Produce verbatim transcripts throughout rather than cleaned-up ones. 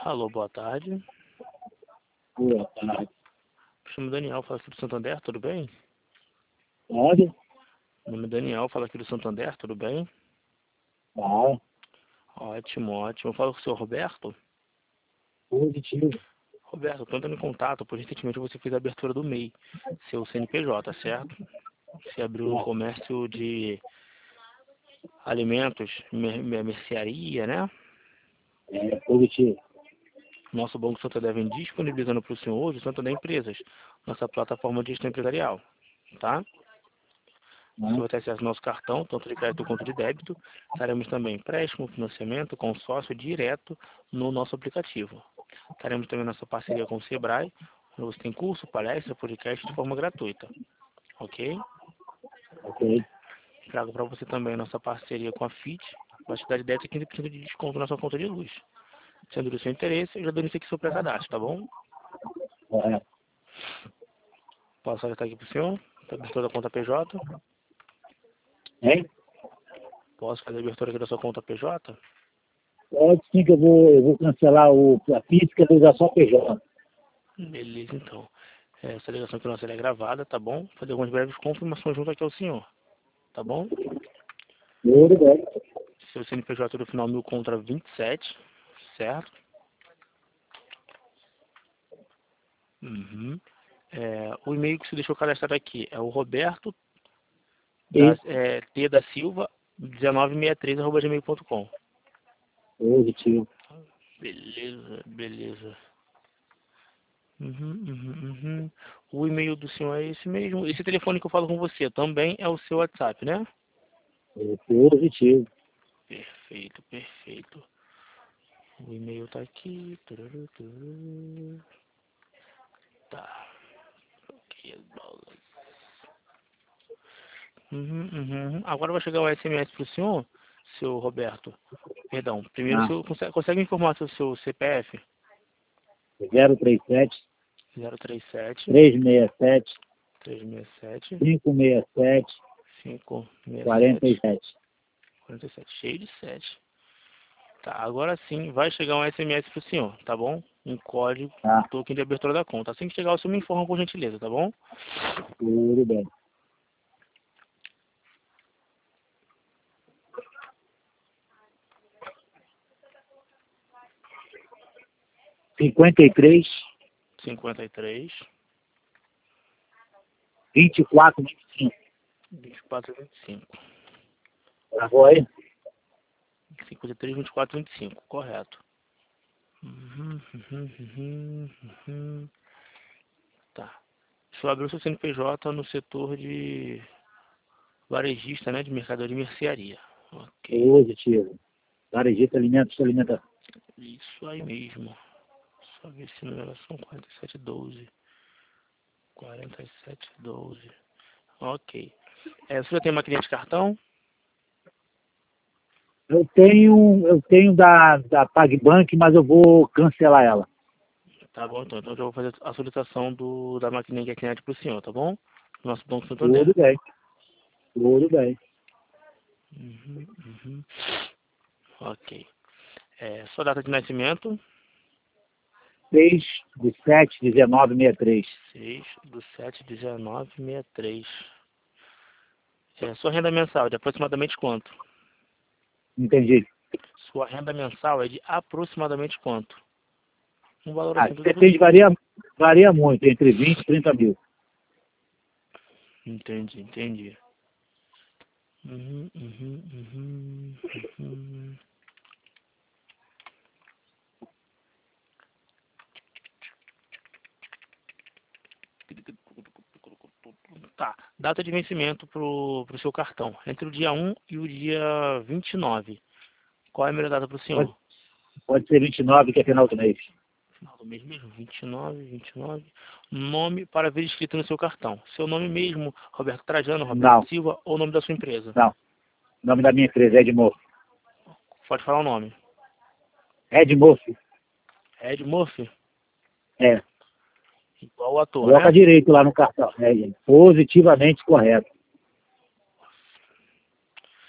Alô, boa tarde. Boa tarde. Me chamo Daniel, falo aqui do Santander, tudo bem? Pode? Meu nome é Daniel, falo aqui do Santander, tudo bem? Tá. Ótimo, ótimo. Eu falo com o senhor Roberto. Positivo. Roberto, estou entrando em contato, pois recentemente você fez a abertura do M E I, seu C N P J, certo? Você abriu um comércio de alimentos, mer mercearia, né? É, positivo. Nosso Banco Santander vem disponibilizando para o senhor hoje o Santander Empresas, nossa plataforma de gestão empresarial, tá? Né? Você vai ter acesso ao nosso cartão, tanto de crédito quanto de débito. Teremos também empréstimo, financiamento, consórcio direto no nosso aplicativo. Teremos também nossa parceria com o Sebrae, onde você tem curso, palestra, podcast de forma gratuita. Ok? Ok. Trago para você também nossa parceria com a F I T, vai te dar de dez a quinze por cento de desconto na sua conta de luz. Sendo do seu interesse, eu já dou isso aqui seu pré-cadastro, tá bom? Correto. Posso alertar aqui para o senhor? Tá abertura da conta P J? Hein? Posso fazer a abertura aqui da sua conta P J? Pode sim que eu vou, eu vou cancelar o, a física e vou usar só P J. Beleza, então. Essa ligação aqui nossa é gravada, tá bom? Vou fazer algumas breves confirmações junto aqui ao senhor, tá bom? Tudo bem. Seu C N P J do final mil contra vinte e sete, certo? Uhum. É, o e-mail que você deixou cadastrado aqui é o Roberto da, Isso. é, T da Silva dezenove sessenta e três arroba gmail ponto com. Positivo. Beleza, beleza. Uhum, uhum, uhum. O e-mail do senhor é esse mesmo. Esse telefone que eu falo com você também é o seu WhatsApp, né? É positivo. Perfeito, perfeito. O e-mail tá aqui. Tururu, tururu. Tá. Ok, dólares. Uhum, uhum. Agora vai chegar o S M S pro senhor, seu Roberto. Perdão. Primeiro, o Ah, senhor consegue, consegue informar seu, seu C P F? zero três sete, zero três sete, três seis sete, três seis sete, cinco seis sete, cinco seis quatro sete, sete. quarenta e sete. Cheio de sete. Tá, agora sim vai chegar um S M S pro senhor, tá bom? Um código, um Tá. token de abertura da conta. Assim que chegar, o senhor me informa por gentileza, tá bom? Tudo bem. cinquenta e três, cinquenta e três, vinte e quatro, vinte e cinco. vinte e quatro, vinte e cinco. Gravou aí? cinquenta e três, vinte e quatro, vinte e cinco, correto. Uhum, uhum, uhum, uhum. Tá. Deixa eu abrir o seu C N P J no setor de varejista, né? De mercadoria e mercearia. Ok. Positivo. Varejista Alimentos, Alimentação. Isso aí mesmo. Só ver se numeração quarenta e sete doze. quarenta e sete doze. Ok. É, você já tem maquininha de cartão? Eu tenho, eu tenho da, da PagBank, mas eu vou cancelar ela. Tá bom, então. Então eu já vou fazer a solicitação do, da maquininha que é cliente pro senhor, tá bom? Nosso Banco Santander. Tudo bem, tudo bem. Uhum, uhum. Ok. É, sua data de nascimento? seis de sete, dezenove sessenta e três. seis do sete, dezenove, sessenta e três. É, sua renda mensal é de aproximadamente quanto? Entendi. Sua renda mensal é de aproximadamente quanto? Um valor Ah, assim tudo depende, possível. varia, varia muito, entre vinte e trinta mil. Entendi, entendi. Uhum, uhum, uhum, uhum. Tá, data de vencimento pro, pro seu cartão. Entre o dia um e o dia vinte e nove. Qual é a melhor data pro Pode, senhor? pode ser vinte e nove, que é final do mês. Final do mês mesmo, vinte e nove, vinte e nove. Nome para ver escrito no seu cartão. Seu nome mesmo, Roberto Trajano, Roberto Não, Silva ou nome da sua empresa? não. O nome da minha empresa é Edmorfo. Pode falar o nome. Edmorfo. Ed Murphy, É. igual o ator, Coloca né? direito lá no cartão. É positivamente correto.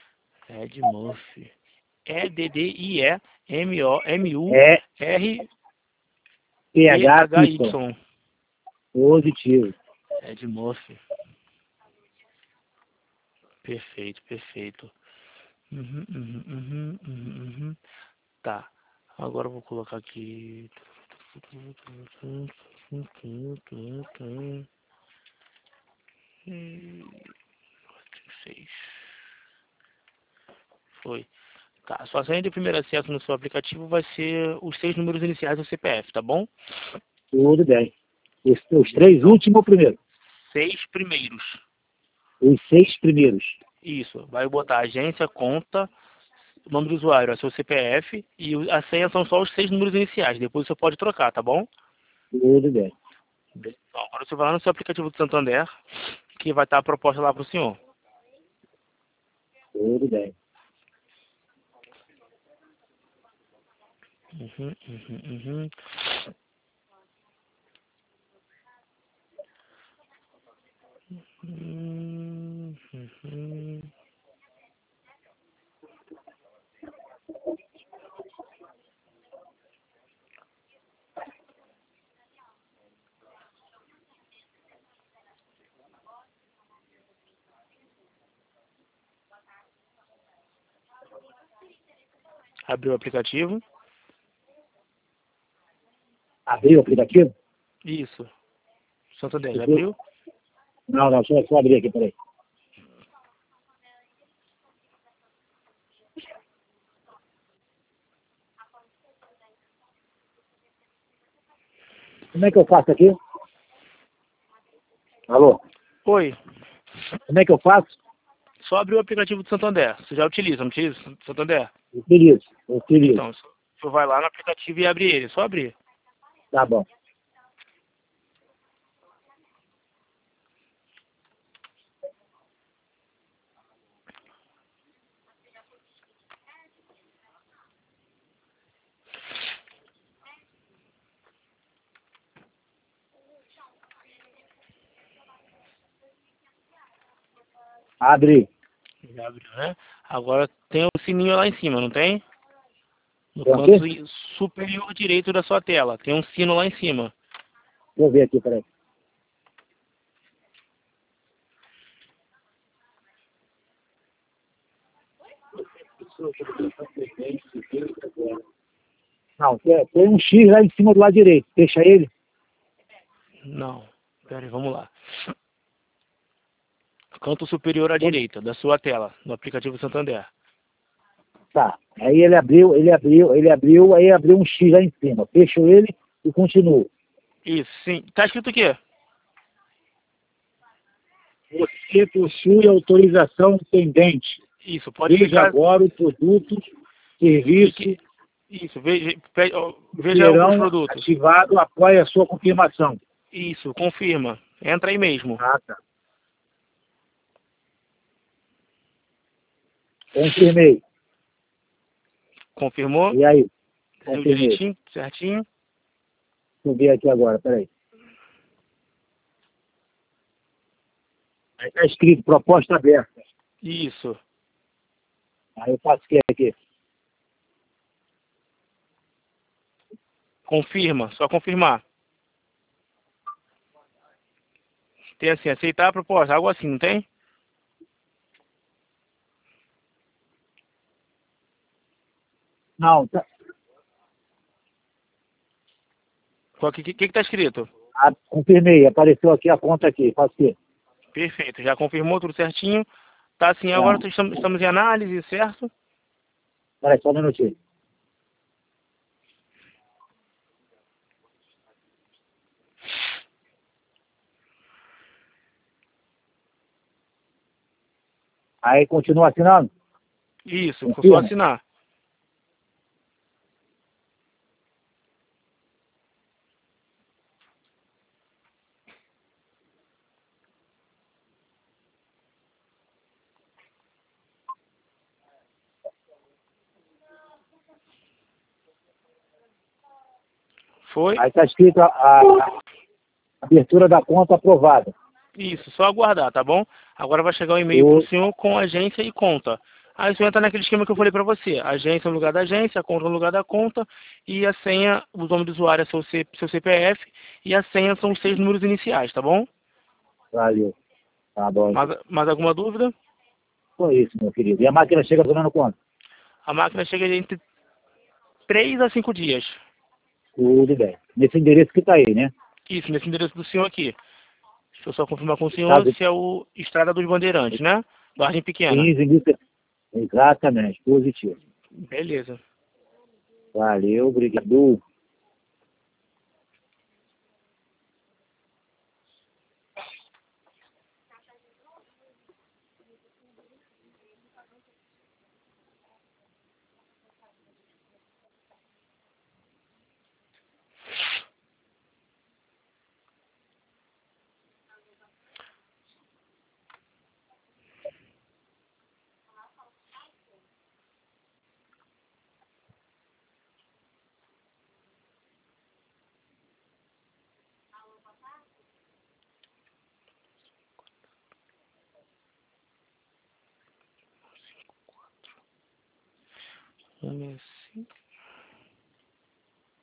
Ed Murphy. E D D I E M O M U É, R P H Y. Y. Positivo. É de Murphy. Perfeito, perfeito. Uhum, uhum, uhum, uhum, uhum. Tá. Agora eu vou colocar aqui. Seis. Foi. Tá. Sua senha de primeiro acesso no seu aplicativo vai ser os seis números iniciais do C P F, tá bom? Tudo bem. Os, os três últimos ou primeiro? Seis primeiros. Os seis primeiros. Isso. Vai botar agência, conta, o nome do usuário é seu C P F e o- a senha são só os seis números iniciais. Depois você pode trocar, tá bom? Tudo bem. Então, agora você vai lá no seu aplicativo do Santander, que vai estar a proposta lá para o senhor. Tudo bem. Uhum, uhum, uhum. Hum, uhum. Abriu o aplicativo. Abriu o aplicativo? Isso. Santander, já Tudo- abriu? Não, não, só, só abrir aqui, peraí. Como é que eu faço aqui? Alô? Oi. Como é que eu faço? Só abriu o aplicativo do Santander. Você já utiliza, não utiliza o Santander? Utilizo, utilizo. Então, você vai lá no aplicativo e abre ele. Só abrir. Tá bom. Abre. Já abriu, né? Agora tem o sininho lá em cima, não tem? No Tem o canto quê? superior direito da sua tela. Tem um sino lá em cima. Deixa eu ver aqui, peraí. Não, tem, tem um X lá em cima do lado direito. Fecha ele. Não. Pera aí, vamos lá. Canto superior à direita da sua tela, no aplicativo Santander. Tá. Aí ele abriu, ele abriu, ele abriu, aí abriu um X lá em cima. Fecho ele e continuo. Isso, sim. Tá escrito o quê? Você possui autorização pendente. Isso, pode Veja clicar. agora o produto, serviço Clique. Isso, veja, pe- ó, que veja os serão produtos. ativados após a sua confirmação. Isso, confirma. Entra aí mesmo. Ah, tá. Confirmei. Confirmou? E aí? Deu Confirmei. direitinho, certinho? Deixa eu ver aqui agora, peraí. Aí está escrito proposta aberta. Isso. Aí eu faço o que aqui? Confirma, só confirmar. Tem assim, aceitar a proposta, algo assim, não tem? Não, tá. O que, que, que tá escrito? Ah, confirmei. Apareceu aqui a conta aqui. Faço o quê? Perfeito, já confirmou tudo certinho. Tá assim, agora Ah, estamos, estamos em análise, certo? peraí, só um minutinho. Aí continua assinando? Isso, só Confirma. assinar. Foi? Aí está escrito a, a abertura da conta aprovada. Isso, só aguardar, tá bom? Agora vai chegar o e-mail Eu, pro senhor com agência e conta. Aí você entra naquele esquema que eu falei para você. Agência no lugar da agência, conta no lugar da conta, e a senha, o nome do usuário é seu, C, seu C P F, e a senha são os seis números iniciais, tá bom? Valeu. Tá bom. Mais, mais alguma dúvida? Foi isso, meu querido. E a máquina chega tomando quanto? A máquina chega entre três a cinco dias. Tudo bem. Nesse endereço que tá aí, né? Isso, nesse endereço do senhor aqui. Deixa eu só confirmar com o Tá senhor do se é o Estrada dos Bandeirantes, né? Vargem Pequena. quinze, indústria. Exatamente, positivo. Beleza. Valeu, obrigado. Um, cinco.